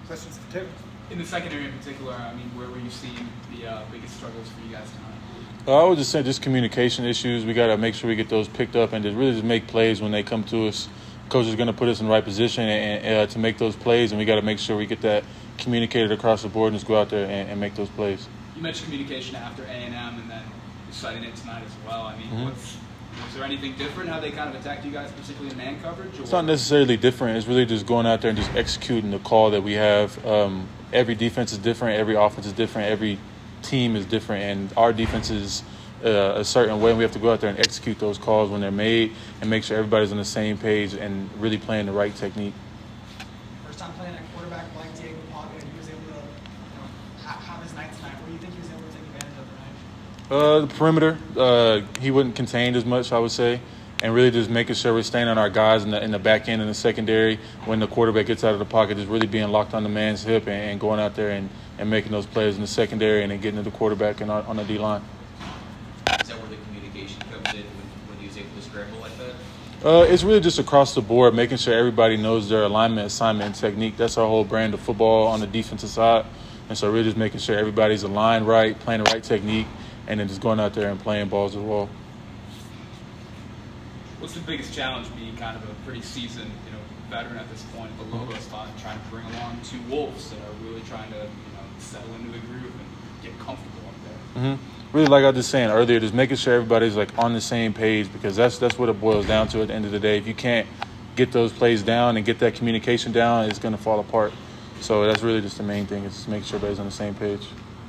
Questions for Tim? In the secondary in particular, I mean, where were you seeing the biggest struggles for you guys tonight? I would just say just communication issues. We got to make sure we get those picked up and just make plays when they come to us. Coach is going to put us in the right position and to make those plays, and we got to make sure we get that communicated across the board and just go out there and make those plays. You mentioned communication after A&M and then citing it tonight as well. I mean, is there anything different how they kind of attacked you guys, particularly in man coverage? Or? It's not necessarily different. It's really just going out there and just executing the call that we have. Every defense is different. Every offense is different. Every team is different. And our defense is a certain way. And we have to go out there and execute those calls when they're made and make sure everybody's on the same page and really playing the right technique. First time playing at quarterback like Diego Paga, he was able to have his night tonight. What do you think he was able to take advantage of tonight? The perimeter, he wasn't contained as much, I would say, and really just making sure we're staying on our guys in the back end and the secondary when the quarterback gets out of the pocket, just really being locked on the man's hip and going out there and making those plays in the secondary and then getting to the quarterback and on the D-line. Is that where the communication comes in when he was able to scramble like that? It's really just across the board, making sure everybody knows their alignment, assignment, and technique. That's our whole brand of football on the defensive side. And so really just making sure everybody's aligned right, playing the right technique, and then just going out there and playing balls as well. What's the biggest challenge being kind of a pretty seasoned, veteran at this point, the logo spot, trying to bring along two Wolves that are really trying to, settle into the groove and get comfortable up there? Really, like I was just saying earlier, just making sure everybody's on the same page, because that's what it boils down to at the end of the day. If you can't get those plays down and get that communication down, it's going to fall apart. So that's really just the main thing, is just making sure everybody's on the same page.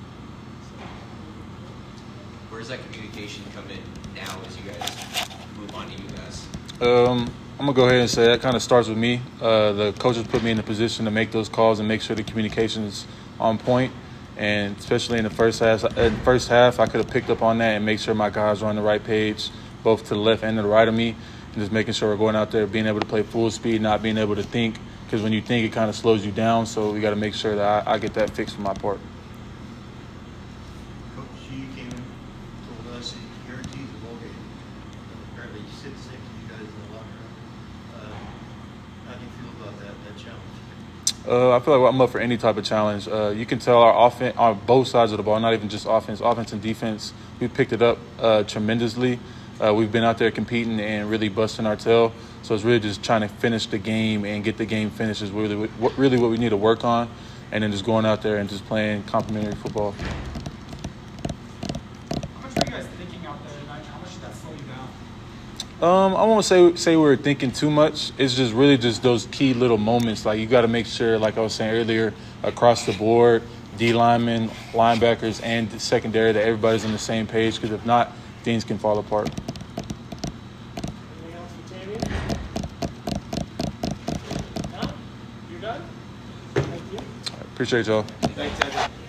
Where does that communication come in now as you guys move on to you guys? I'm going to go ahead and say that kind of starts with me. The coaches put me in the position to make those calls and make sure the communication is on point. And especially in the first half, I could have picked up on that and make sure my guys were on the right page, both to the left and to the right of me, and just making sure we're going out there, being able to play full speed, not being able to think, because when you think, it kind of slows you down. So we got to make sure that I get that fixed for my part. Coach G came in, told us he guarantees the ball game. Apparently, he said the same to you guys in the locker room. How do you feel about that challenge? I feel like I'm up for any type of challenge. You can tell our offense, on both sides of the ball, not even just offense and defense, we picked it up tremendously. We've been out there competing and really busting our tail. So it's really just trying to finish the game and get the game finished is really what we need to work on, and then just going out there and just playing complimentary football. How much were you guys thinking out there tonight? How much did that slow you down? I won't say we were thinking too much. It's just really just those key little moments. Like, you got to make sure, like I was saying earlier, across the board, D linemen, linebackers, and secondary, that everybody's on the same page, because if not, things can fall apart. Anything else for Tammy? No? You're done? Thank you. Appreciate y'all. Thanks, Evan.